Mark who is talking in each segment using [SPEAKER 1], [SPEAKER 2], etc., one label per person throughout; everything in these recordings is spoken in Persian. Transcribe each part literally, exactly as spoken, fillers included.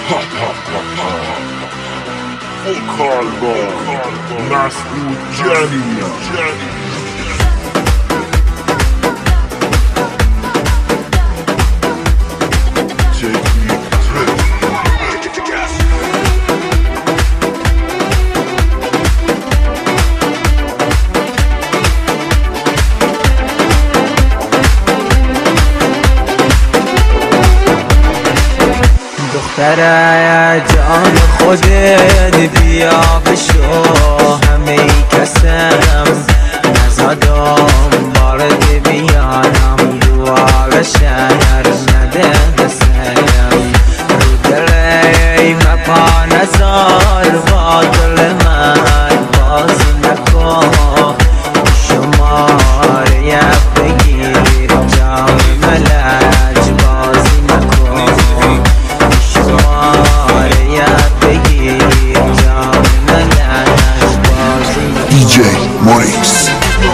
[SPEAKER 1] Kalba مسعود جانی
[SPEAKER 2] دختره جان خودت بیا بشو همه کسم نزادم بارد بیانم دوار شهر نده بسیم رو دلی مپا نزار با دل من بازی نکن شماره بگیر جام ملج بازی نکن
[SPEAKER 3] دی جی موریکس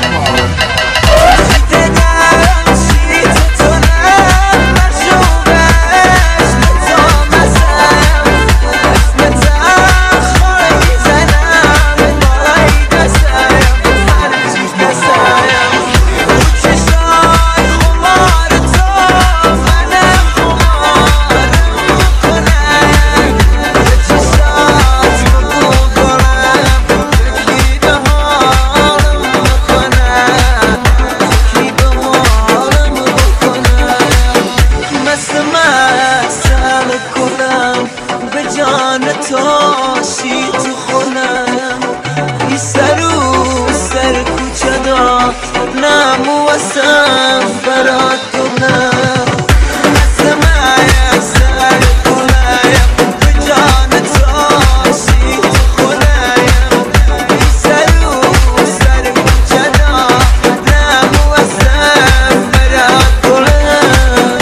[SPEAKER 2] تاشی تو خونم بی سر و سر کوچه دا نمو واسم برات کنم مثل من سر کنم به جان تاشی تو خونم بی سر و سر کوچه دا نمو واسم برات کنم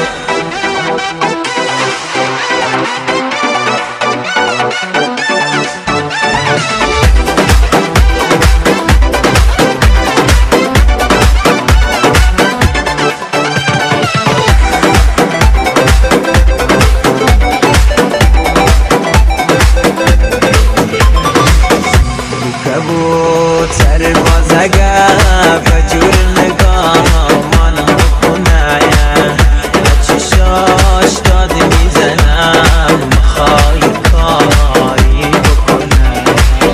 [SPEAKER 2] کبوتر باز اگر بجور نگاه من بکنه چشاش داد میزنم میخوای کاری بکنه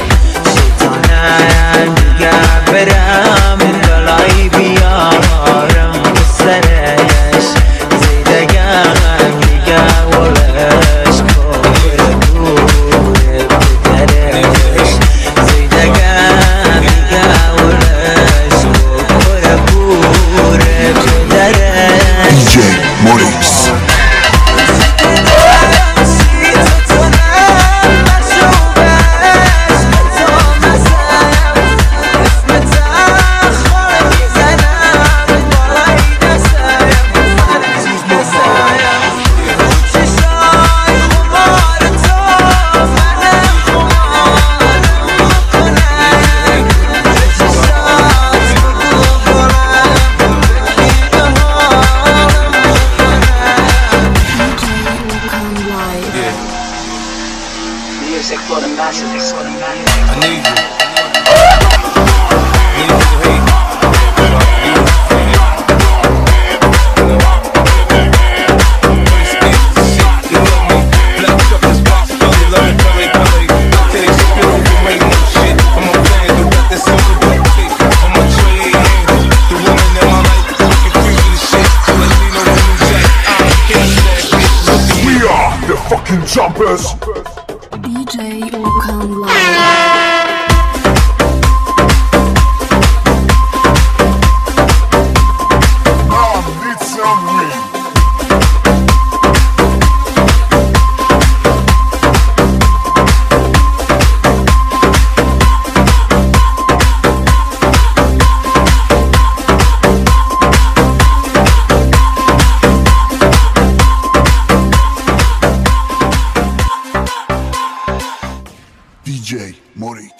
[SPEAKER 2] شیطانه میگه برم بلایی بیارم سرش زیدگم میگه ولش کفر دوره بدرش
[SPEAKER 3] دی جی موریکس
[SPEAKER 4] Music for the masses.
[SPEAKER 5] I need you.
[SPEAKER 1] We are the fucking jumpers.